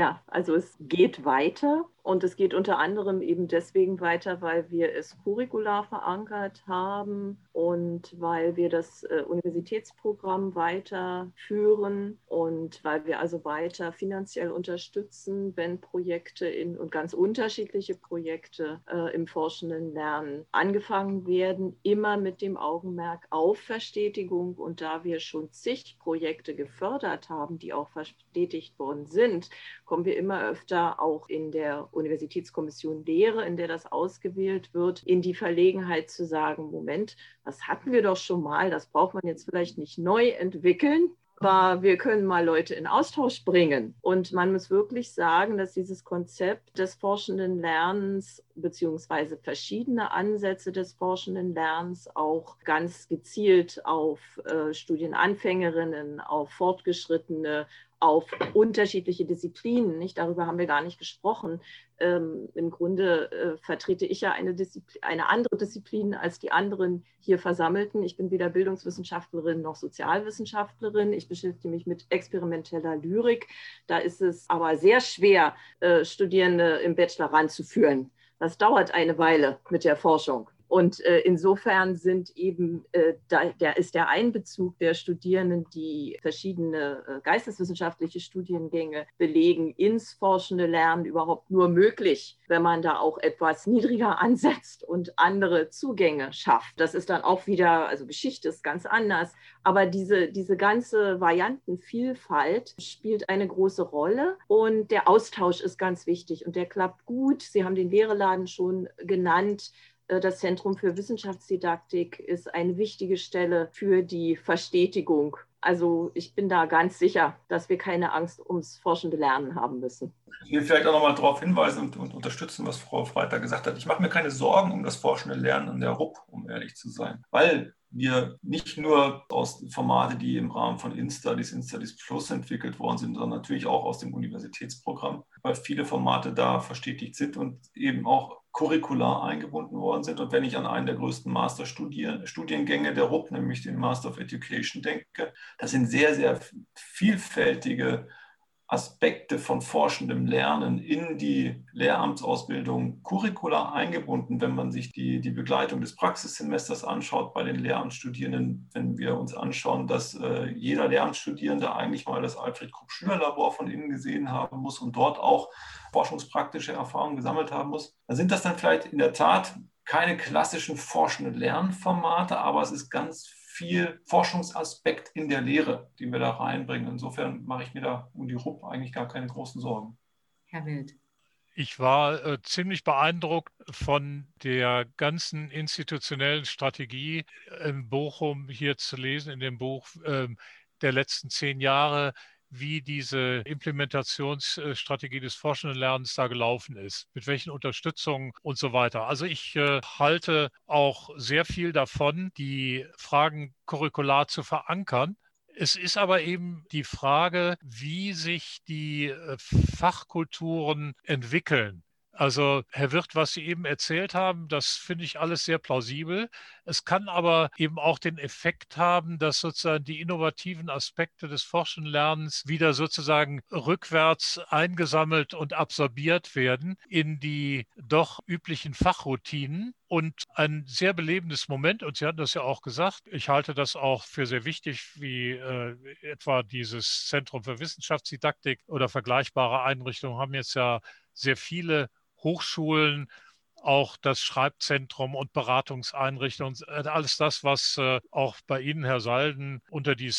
Ja, also es geht weiter und es geht unter anderem eben deswegen weiter, weil wir es curricular verankert haben und weil wir das Universitätsprogramm weiterführen und weil wir also weiter finanziell unterstützen, wenn Projekte und ganz unterschiedliche Projekte im forschenden Lernen angefangen werden, immer mit dem Augenmerk auf Verstetigung. Und da wir schon zig Projekte gefördert haben, die auch verstetigt worden sind, kommen wir immer öfter auch in der Universitätskommission Lehre, in der das ausgewählt wird, in die Verlegenheit zu sagen, Moment, das hatten wir doch schon mal, das braucht man jetzt vielleicht nicht neu entwickeln, aber wir können mal Leute in Austausch bringen. Und man muss wirklich sagen, dass dieses Konzept des forschenden Lernens beziehungsweise verschiedene Ansätze des forschenden Lernens auch ganz gezielt auf Studienanfängerinnen, auf Fortgeschrittene, auf unterschiedliche Disziplinen, nicht? Darüber haben wir gar nicht gesprochen. Im Grunde vertrete ich ja eine andere Disziplin als die anderen hier Versammelten. Ich bin weder Bildungswissenschaftlerin noch Sozialwissenschaftlerin. Ich beschäftige mich mit experimenteller Lyrik. Da ist es aber sehr schwer, Studierende im Bachelor ranzuführen. Das dauert eine Weile mit der Forschung. Und insofern ist der Einbezug der Studierenden, die verschiedene geisteswissenschaftliche Studiengänge belegen, ins forschende Lernen überhaupt nur möglich, wenn man da auch etwas niedriger ansetzt und andere Zugänge schafft. Das ist dann auch wieder, also Geschichte ist ganz anders, aber diese ganze Variantenvielfalt spielt eine große Rolle und der Austausch ist ganz wichtig und der klappt gut. Sie haben den Lehrerladen schon genannt. Das Zentrum für Wissenschaftsdidaktik ist eine wichtige Stelle für die Verstetigung. Also ich bin da ganz sicher, dass wir keine Angst ums forschende Lernen haben müssen. Ich will vielleicht auch noch mal darauf hinweisen und unterstützen, was Frau Freitag gesagt hat. Ich mache mir keine Sorgen um das forschende Lernen an der RUB, um ehrlich zu sein, weil wir nicht nur aus Formate, die im Rahmen von InStudies Plus entwickelt worden sind, sondern natürlich auch aus dem Universitätsprogramm, weil viele Formate da verstetigt sind und eben auch curricular eingebunden worden sind. Und wenn ich an einen der größten Masterstudiengänge der RUB, nämlich den Master of Education, denke, das sind sehr, sehr vielfältige Aspekte von forschendem Lernen in die Lehramtsausbildung curricular eingebunden, wenn man sich die Begleitung des Praxissemesters anschaut bei den Lehramtsstudierenden, wenn wir uns anschauen, dass jeder Lehramtsstudierende eigentlich mal das Alfred-Krupp-Schüler-Labor von innen gesehen haben muss und dort auch forschungspraktische Erfahrungen gesammelt haben muss, dann sind das dann vielleicht in der Tat keine klassischen forschenden Lernformate, aber es ist ganz viel Forschungsaspekt in der Lehre, die wir da reinbringen. Insofern mache ich mir da um die RUB eigentlich gar keine großen Sorgen. Herr Wild. Ich war ziemlich beeindruckt von der ganzen institutionellen Strategie in Bochum hier zu lesen, in dem Buch der letzten 10 Jahre, wie diese Implementationsstrategie des forschenden Lernens da gelaufen ist, mit welchen Unterstützungen und so weiter. Also ich halte auch sehr viel davon, die Fragen curricular zu verankern. Es ist aber eben die Frage, wie sich die Fachkulturen entwickeln. Also Herr Wirth, was Sie eben erzählt haben, das finde ich alles sehr plausibel. Es kann aber eben auch den Effekt haben, dass sozusagen die innovativen Aspekte des forschenden Lernens wieder sozusagen rückwärts eingesammelt und absorbiert werden in die doch üblichen Fachroutinen. Und ein sehr belebendes Moment, und Sie hatten das ja auch gesagt, ich halte das auch für sehr wichtig, wie etwa dieses Zentrum für Wissenschaftsdidaktik oder vergleichbare Einrichtungen haben jetzt ja sehr viele Hochschulen, auch das Schreibzentrum und Beratungseinrichtungen, alles das, was auch bei Ihnen, Herr Salden, unter den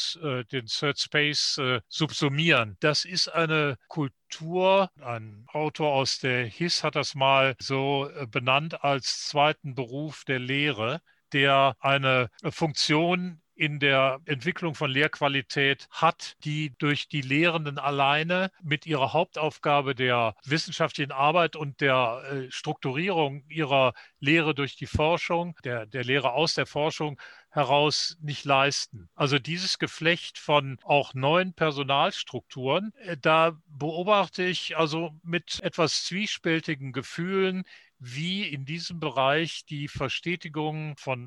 Third Space subsumieren. Das ist eine Kultur. Ein Autor aus der HIS hat das mal so benannt als zweiten Beruf der Lehre, der eine Funktion in der Entwicklung von Lehrqualität hat, die durch die Lehrenden alleine mit ihrer Hauptaufgabe der wissenschaftlichen Arbeit und der Strukturierung ihrer Lehre durch die Forschung, der Lehre aus der Forschung heraus nicht leisten. Also dieses Geflecht von auch neuen Personalstrukturen, da beobachte ich also mit etwas zwiespältigen Gefühlen, wie in diesem Bereich die Verstetigung von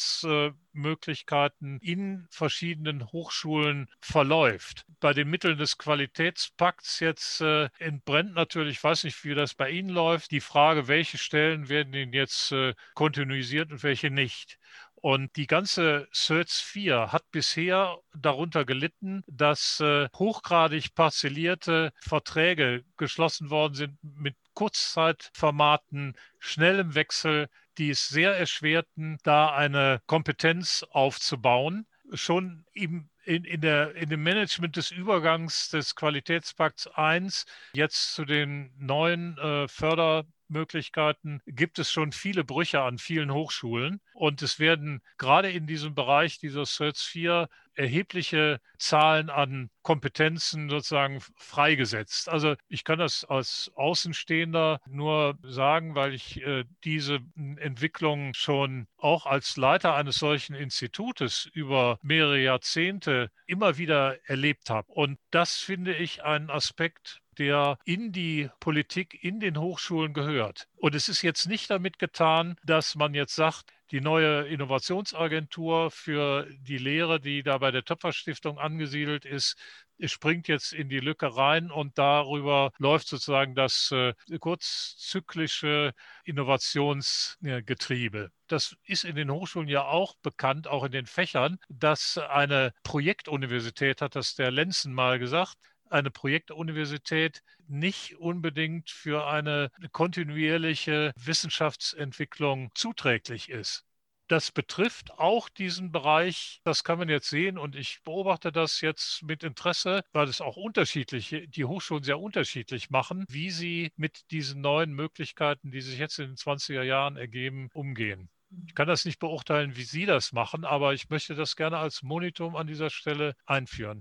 Arbeitsmöglichkeiten in verschiedenen Hochschulen verläuft. Bei den Mitteln des Qualitätspakts jetzt entbrennt natürlich, ich weiß nicht, wie das bei Ihnen läuft, die Frage, welche Stellen werden denn jetzt kontinuisiert und welche nicht. Und die ganze CERT 4 hat bisher darunter gelitten, dass hochgradig parzellierte Verträge geschlossen worden sind mit Kurzzeitformaten, schnellem Wechsel, die es sehr erschwerten, da eine Kompetenz aufzubauen. Schon in dem Management des Übergangs des Qualitätspakts 1 jetzt zu den neuen Fördermöglichkeiten gibt es schon viele Brüche an vielen Hochschulen und es werden gerade in diesem Bereich dieser CERT 4 erhebliche Zahlen an Kompetenzen sozusagen freigesetzt. Also ich kann das als Außenstehender nur sagen, weil ich diese Entwicklung schon auch als Leiter eines solchen Institutes über mehrere Jahrzehnte immer wieder erlebt habe. Und das finde ich einen Aspekt, der in die Politik, in den Hochschulen gehört. Und es ist jetzt nicht damit getan, dass man jetzt sagt, die neue Innovationsagentur für die Lehre, die da bei der Töpfer-Stiftung angesiedelt ist, springt jetzt in die Lücke rein und darüber läuft sozusagen das kurzzyklische Innovationsgetriebe. Das ist in den Hochschulen ja auch bekannt, auch in den Fächern, dass eine Projektuniversität, hat das der Lenzen mal gesagt, eine Projektuniversität nicht unbedingt für eine kontinuierliche Wissenschaftsentwicklung zuträglich ist. Das betrifft auch diesen Bereich, das kann man jetzt sehen und ich beobachte das jetzt mit Interesse, weil es auch die Hochschulen sehr unterschiedlich machen, wie sie mit diesen neuen Möglichkeiten, die sich jetzt in den 20er Jahren ergeben, umgehen. Ich kann das nicht beurteilen, wie Sie das machen, aber ich möchte das gerne als Monitor an dieser Stelle einführen.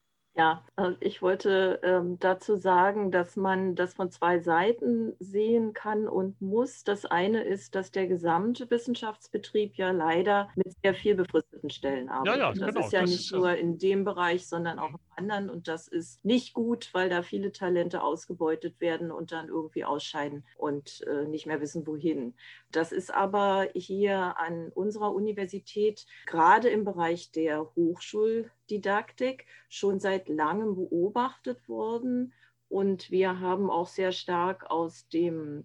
Ja, ich wollte dazu sagen, dass man das von zwei Seiten sehen kann und muss. Das eine ist, dass der gesamte Wissenschaftsbetrieb ja leider mit sehr viel befristeten Stellen arbeitet. Ja, das genau. ist ja nicht nur in dem Bereich, sondern auch in anderen. Und das ist nicht gut, weil da viele Talente ausgebeutet werden und dann irgendwie ausscheiden und nicht mehr wissen, wohin. Das ist aber hier an unserer Universität gerade im Bereich der Hochschuldidaktik schon seit langem beobachtet worden. Und wir haben auch sehr stark aus den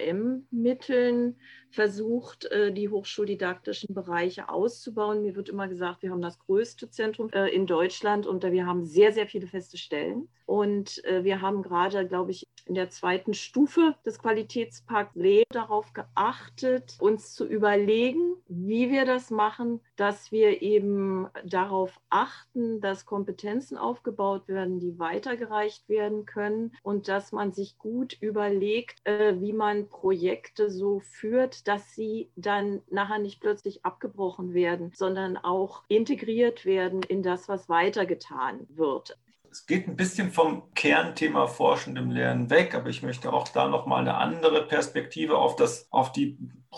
QVM-Mitteln versucht, die hochschuldidaktischen Bereiche auszubauen. Mir wird immer gesagt, wir haben das größte Zentrum in Deutschland und wir haben sehr, sehr viele feste Stellen. Und wir haben gerade, glaube ich, in der zweiten Stufe des Qualitätspakts darauf geachtet, uns zu überlegen, wie wir das machen, dass wir eben darauf achten, dass Kompetenzen aufgebaut werden, die weitergereicht werden können und dass man sich gut überlegt, wie man Projekte so führt, dass sie dann nachher nicht plötzlich abgebrochen werden, sondern auch integriert werden in das, was weitergetan wird. Es geht ein bisschen vom Kernthema forschendem Lernen weg, aber ich möchte auch da nochmal eine andere Perspektive auf die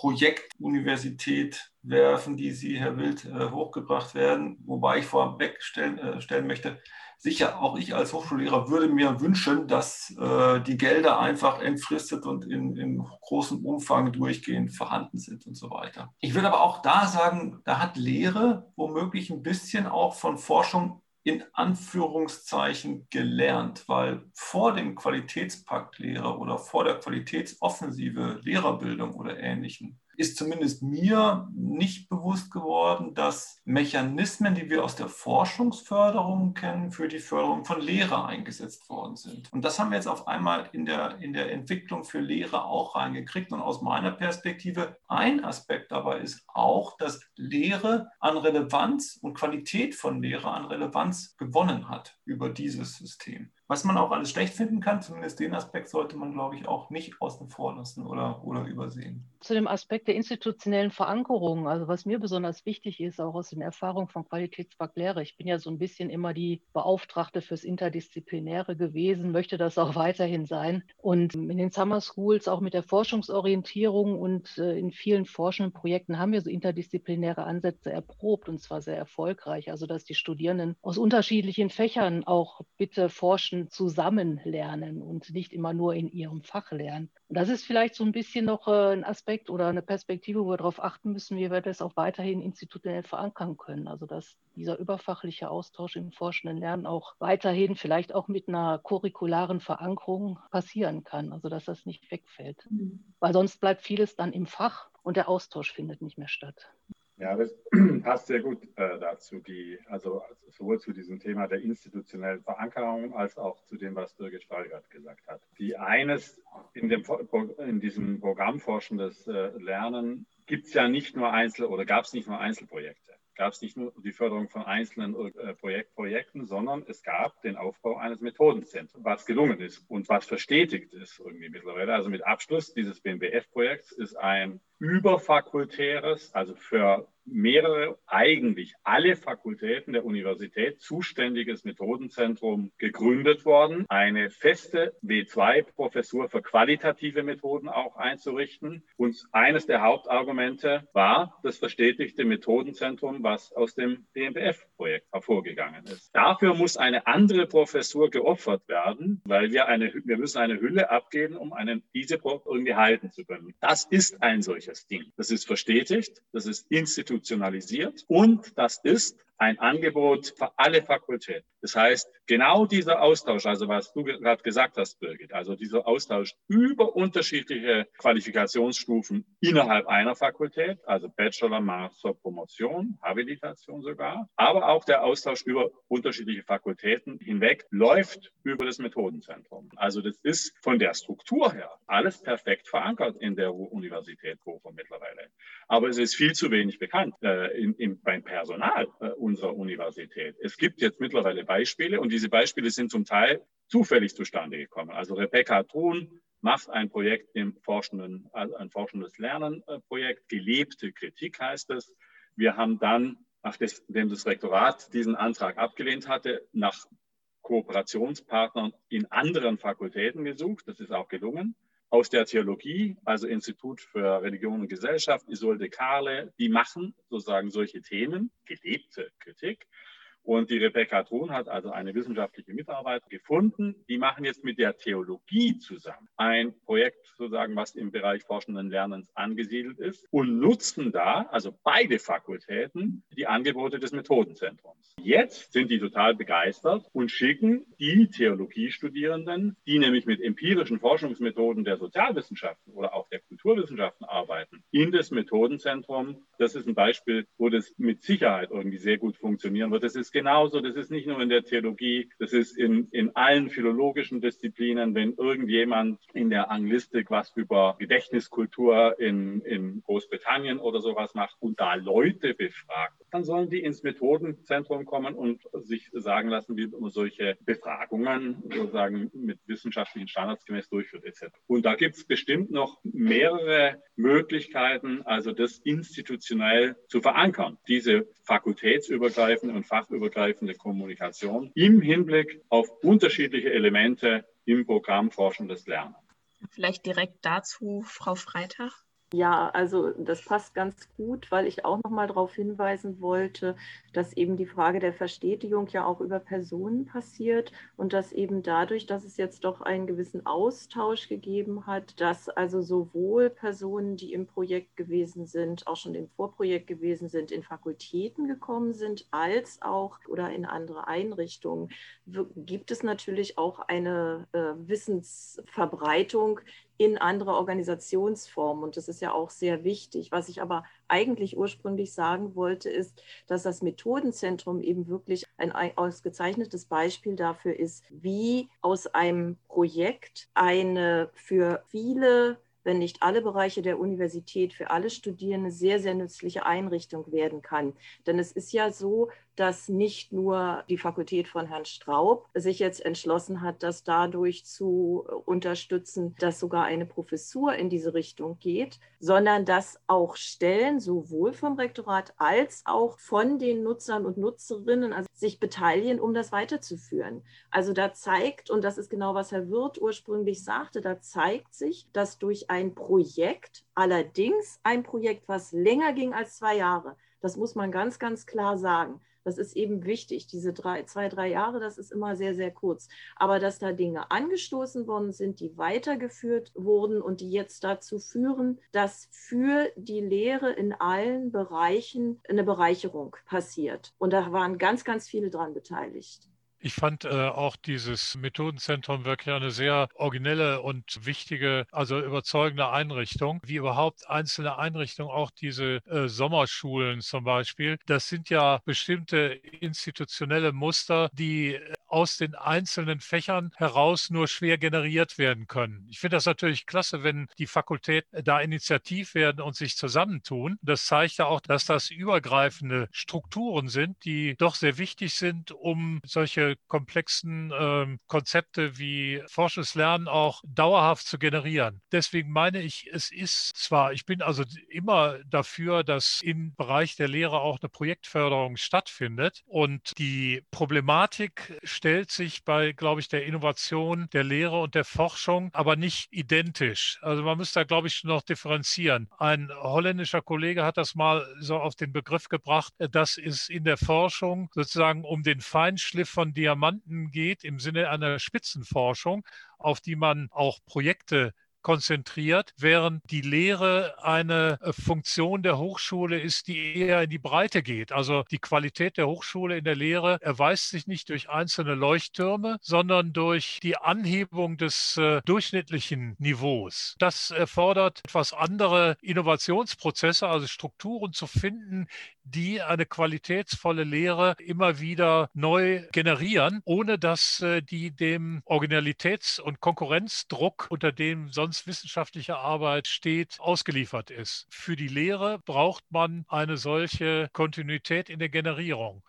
Projektuniversität werfen, die Sie, Herr Wild, hochgebracht werden. Wobei ich vorweg stellen möchte, sicher, auch ich als Hochschullehrer würde mir wünschen, dass die Gelder einfach entfristet und in großem Umfang durchgehend vorhanden sind und so weiter. Ich würde aber auch da sagen, da hat Lehre womöglich ein bisschen auch von Forschung in Anführungszeichen gelernt, weil vor dem Qualitätspakt Lehre oder vor der Qualitätsoffensive Lehrerbildung oder Ähnlichem ist zumindest mir nicht bewusst geworden, dass Mechanismen, die wir aus der Forschungsförderung kennen, für die Förderung von Lehre eingesetzt worden sind. Und das haben wir jetzt auf einmal in der Entwicklung für Lehre auch reingekriegt. Und aus meiner Perspektive ein Aspekt dabei ist auch, dass Lehre an Relevanz und Qualität von Lehre an Relevanz gewonnen hat über dieses System. Was man auch alles schlecht finden kann, zumindest den Aspekt sollte man, glaube ich, auch nicht außen vor lassen oder übersehen. Zu dem Aspekt der institutionellen Verankerung, also was mir besonders wichtig ist, auch aus den Erfahrungen von Qualitätspark Lehre, ich bin ja so ein bisschen immer die Beauftragte fürs Interdisziplinäre gewesen, möchte das auch weiterhin sein. Und in den Summer Schools, auch mit der Forschungsorientierung und in vielen forschenden Projekten haben wir so interdisziplinäre Ansätze erprobt und zwar sehr erfolgreich. Also dass die Studierenden aus unterschiedlichen Fächern auch bitte forschen zusammen lernen und nicht immer nur in ihrem Fach lernen. Und das ist vielleicht so ein bisschen noch ein Aspekt oder eine Perspektive, wo wir darauf achten müssen, wie wir das auch weiterhin institutionell verankern können. Also dass dieser überfachliche Austausch im forschenden Lernen auch weiterhin vielleicht auch mit einer curricularen Verankerung passieren kann. Also dass das nicht wegfällt. Weil sonst bleibt vieles dann im Fach und der Austausch findet nicht mehr statt. Ja, das passt sehr gut dazu, also sowohl zu diesem Thema der institutionellen Verankerung als auch zu dem, was Birgit Steigert gesagt hat. In diesem Programm Forschendes Lernen gab es nicht nur Einzelprojekte. Gab es nicht nur die Förderung von einzelnen Projekten, sondern es gab den Aufbau eines Methodenzentrums, was gelungen ist und was verstetigt ist irgendwie mittlerweile. Also mit Abschluss dieses BMBF-Projekts ist ein überfakultäres, also für mehrere, eigentlich alle Fakultäten der Universität zuständiges Methodenzentrum gegründet worden, eine feste W2-Professur für qualitative Methoden auch einzurichten. Und eines der Hauptargumente war das verstetigte Methodenzentrum, was aus dem BMBF-Projekt hervorgegangen ist. Dafür muss eine andere Professur geopfert werden, weil wir müssen eine Hülle abgeben, um diese irgendwie halten zu können. Das ist ein solches Ding. Das ist verstetigt, das ist institutionalisiert und das ist ein Angebot für alle Fakultäten. Das heißt, genau dieser Austausch, also was du gerade gesagt hast, Birgit, also dieser Austausch über unterschiedliche Qualifikationsstufen innerhalb einer Fakultät, also Bachelor, Master, Promotion, Habilitation sogar, aber auch der Austausch über unterschiedliche Fakultäten hinweg läuft über das Methodenzentrum. Also das ist von der Struktur her alles perfekt verankert in der Universität Bochum mittlerweile. Aber es ist viel zu wenig bekannt beim Personal unserer Universität. Es gibt jetzt mittlerweile Beispiele und diese Beispiele sind zum Teil zufällig zustande gekommen. Also Rebecca Thun macht ein Projekt ein forschendes Lernen-Projekt, gelebte Kritik heißt es. Wir haben dann, nachdem das Rektorat diesen Antrag abgelehnt hatte, nach Kooperationspartnern in anderen Fakultäten gesucht. Das ist auch gelungen. Aus der Theologie, also Institut für Religion und Gesellschaft, Isolde Kahle, die machen sozusagen solche Themen, gelebte Kritik. Und die Rebecca Thun hat also eine wissenschaftliche Mitarbeiterin gefunden. Die machen jetzt mit der Theologie zusammen ein Projekt sozusagen, was im Bereich forschenden Lernens angesiedelt ist und nutzen da, also beide Fakultäten, die Angebote des Methodenzentrums. Jetzt sind die total begeistert und schicken die Theologiestudierenden, die nämlich mit empirischen Forschungsmethoden der Sozialwissenschaften oder auch der Kulturwissenschaften arbeiten, in das Methodenzentrum. Das ist ein Beispiel, wo das mit Sicherheit irgendwie sehr gut funktionieren wird. Das ist genauso, das ist nicht nur in der Theologie, das ist in allen philologischen Disziplinen, wenn irgendjemand in der Anglistik was über Gedächtniskultur in Großbritannien oder sowas macht und da Leute befragt, dann sollen die ins Methodenzentrum kommen und sich sagen lassen, wie man solche Befragungen sozusagen mit wissenschaftlichen Standards gemäß durchführt etc. Und da gibt es bestimmt noch mehrere Möglichkeiten, also das institutionell zu verankern, diese fakultätsübergreifende und fachübergreifende Kommunikation im Hinblick auf unterschiedliche Elemente im Programm Forschendes Lernen. Vielleicht direkt dazu, Frau Freitag. Ja, also das passt ganz gut, weil ich auch noch mal darauf hinweisen wollte, dass eben die Frage der Verstetigung ja auch über Personen passiert und dass eben dadurch, dass es jetzt doch einen gewissen Austausch gegeben hat, dass also sowohl Personen, die im Projekt gewesen sind, auch schon im Vorprojekt gewesen sind, in Fakultäten gekommen sind, als auch oder in andere Einrichtungen, gibt es natürlich auch eine Wissensverbreitung in andere Organisationsformen. Und das ist ja auch sehr wichtig. Was ich aber eigentlich ursprünglich sagen wollte, ist, dass das Methodenzentrum eben wirklich ein ausgezeichnetes Beispiel dafür ist, wie aus einem Projekt eine für viele, wenn nicht alle Bereiche der Universität, für alle Studierende sehr, sehr nützliche Einrichtung werden kann. Denn es ist ja so, dass nicht nur die Fakultät von Herrn Straub sich jetzt entschlossen hat, das dadurch zu unterstützen, dass sogar eine Professur in diese Richtung geht, sondern dass auch Stellen sowohl vom Rektorat als auch von den Nutzern und Nutzerinnen also sich beteiligen, um das weiterzuführen. Also da zeigt, und das ist genau, was Herr Wirth ursprünglich sagte, da zeigt sich, dass durch ein Projekt, allerdings ein Projekt, was länger ging als 2 Jahre, das muss man ganz, ganz klar sagen. Das ist eben wichtig. Diese 2, 3 Jahre, das ist immer sehr, sehr kurz. Aber dass da Dinge angestoßen worden sind, die weitergeführt wurden und die jetzt dazu führen, dass für die Lehre in allen Bereichen eine Bereicherung passiert. Und da waren ganz, ganz viele dran beteiligt. Ich fand auch dieses Methodenzentrum wirklich eine sehr originelle und wichtige, also überzeugende Einrichtung, wie überhaupt einzelne Einrichtungen, auch diese Sommerschulen zum Beispiel. Das sind ja bestimmte institutionelle Muster, die aus den einzelnen Fächern heraus nur schwer generiert werden können. Ich finde das natürlich klasse, wenn die Fakultäten da initiativ werden und sich zusammentun. Das zeigt ja auch, dass das übergreifende Strukturen sind, die doch sehr wichtig sind, um solche komplexen Konzepte wie Forschungslernen auch dauerhaft zu generieren. Deswegen meine ich, es ist zwar, ich bin also immer dafür, dass im Bereich der Lehre auch eine Projektförderung stattfindet, und die Problematik stellt sich bei, glaube ich, der Innovation, der Lehre und der Forschung aber nicht identisch. Also man muss da, glaube ich, noch differenzieren. Ein holländischer Kollege hat das mal so auf den Begriff gebracht, dass es in der Forschung sozusagen um den Feinschliff von Diamanten geht, im Sinne einer Spitzenforschung, auf die man auch Projekte konzentriert, während die Lehre eine Funktion der Hochschule ist, die eher in die Breite geht. Also die Qualität der Hochschule in der Lehre erweist sich nicht durch einzelne Leuchttürme, sondern durch die Anhebung des durchschnittlichen Niveaus. Das erfordert etwas andere Innovationsprozesse, also Strukturen zu finden, die eine qualitätsvolle Lehre immer wieder neu generieren, ohne dass die dem Originalitäts- und Konkurrenzdruck, unter dem sonst wissenschaftliche Arbeit steht, ausgeliefert ist. Für die Lehre braucht man eine solche Kontinuität in der Generierung.